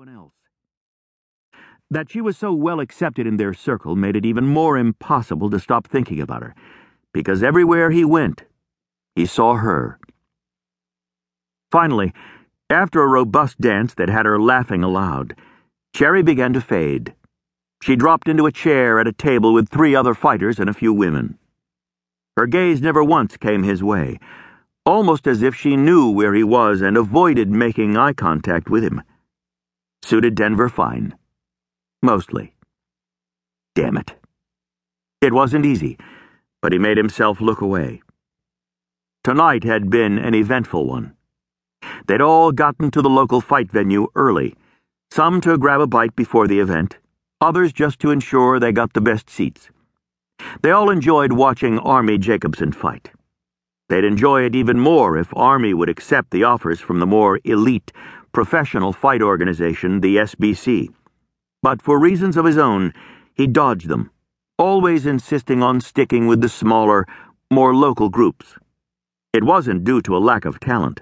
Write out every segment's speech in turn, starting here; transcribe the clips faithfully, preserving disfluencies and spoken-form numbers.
everyone else. That she was so well accepted in their circle made it even more impossible to stop thinking about her, because everywhere he went, he saw her. Finally, after a robust dance that had her laughing aloud, Cherry began to fade. She dropped into a chair at a table with three other fighters and a few women. Her gaze never once came his way, almost as if she knew where he was and avoided making eye contact with him. Suited Denver fine. Mostly. Damn it. It wasn't easy, but he made himself look away. Tonight had been an eventful one. They'd all gotten to the local fight venue early, some to grab a bite before the event, others just to ensure they got the best seats. They all enjoyed watching Army Jacobson fight. They'd enjoy it even more if Army would accept the offers from the more elite, professional fight organization, the S B C. But for reasons of his own, he dodged them, always insisting on sticking with the smaller, more local groups. It wasn't due to a lack of talent.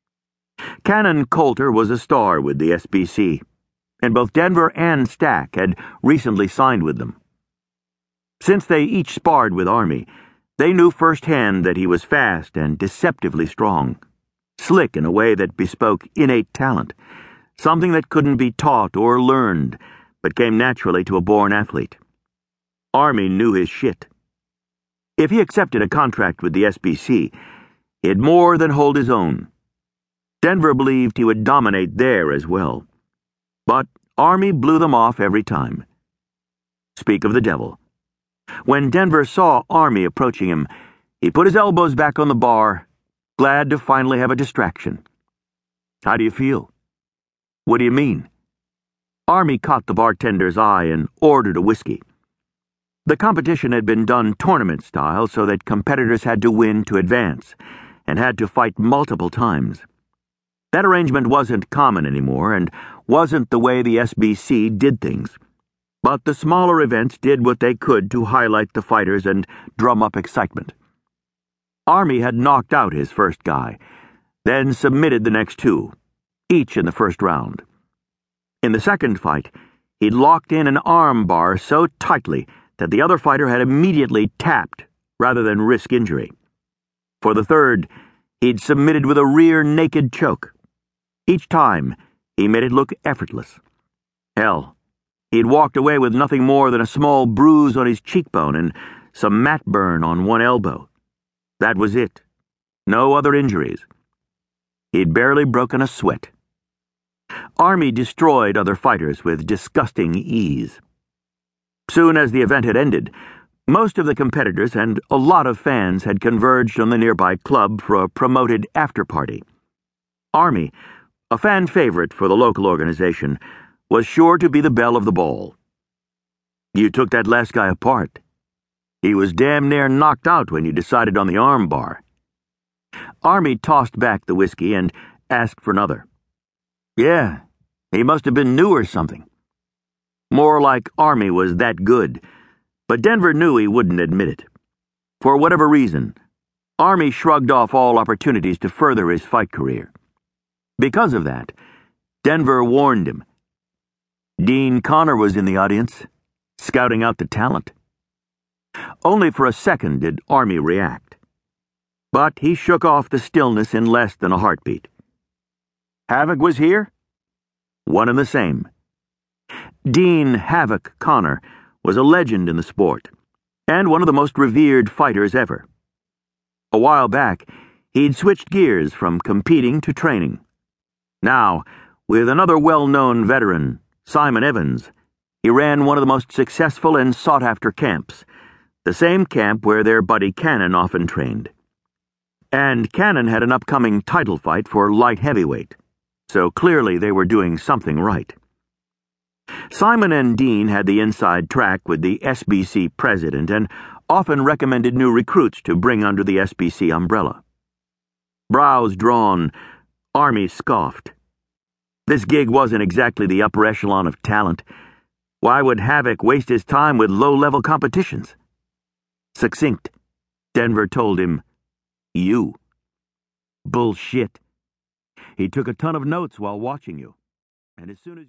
Canon Coulter was a star with the S B C, and both Denver and Stack had recently signed with them. Since they each sparred with Army, they knew firsthand that he was fast and deceptively strong, slick in a way that bespoke innate talent, something that couldn't be taught or learned, but came naturally to a born athlete. Army knew his shit. If he accepted a contract with the S B C, he'd more than hold his own. Denver believed he would dominate there as well. But Army blew them off every time. Speak of the devil. When Denver saw Army approaching him, he put his elbows back on the bar, glad to finally have a distraction. How do you feel? What do you mean? Army caught the bartender's eye and ordered a whiskey. The competition had been done tournament style so that competitors had to win to advance, and had to fight multiple times. That arrangement wasn't common anymore, and wasn't the way the S B C did things. But the smaller events did what they could to highlight the fighters and drum up excitement. Army had knocked out his first guy, then submitted the next two, each in the first round. In the second fight, he'd locked in an arm bar so tightly that the other fighter had immediately tapped rather than risk injury. For the third, he'd submitted with a rear naked choke. Each time, he made it look effortless. Hell, he'd walked away with nothing more than a small bruise on his cheekbone and some mat burn on one elbow. That was it. No other injuries. He'd barely broken a sweat. Army destroyed other fighters with disgusting ease. Soon as the event had ended, most of the competitors and a lot of fans had converged on the nearby club for a promoted after-party. Army, a fan favorite for the local organization, was sure to be the belle of the ball. You took that last guy apart. He was damn near knocked out when you decided on the arm bar. Army tossed back the whiskey and asked for another. Yeah, he must have been new or something. More like Army was that good, but Denver knew he wouldn't admit it. For whatever reason, Army shrugged off all opportunities to further his fight career. Because of that, Denver warned him. Dean Connor was in the audience, scouting out the talent. Only for a second did Army react. But he shook off the stillness in less than a heartbeat. Havoc was here? One and the same. Dean Havoc Connor was a legend in the sport, and one of the most revered fighters ever. A while back, he'd switched gears from competing to training. Now, with another well-known veteran, Simon Evans, he ran one of the most successful and sought-after camps, the same camp where their buddy Cannon often trained. And Cannon had an upcoming title fight for light heavyweight, so clearly they were doing something right. Simon and Dean had the inside track with the S B C president and often recommended new recruits to bring under the S B C umbrella. Brows drawn, Army scoffed. This gig wasn't exactly the upper echelon of talent. Why would Havoc waste his time with low-level competitions? Succinct, Denver told him, You. Bullshit. He took a ton of notes while watching you, and as soon as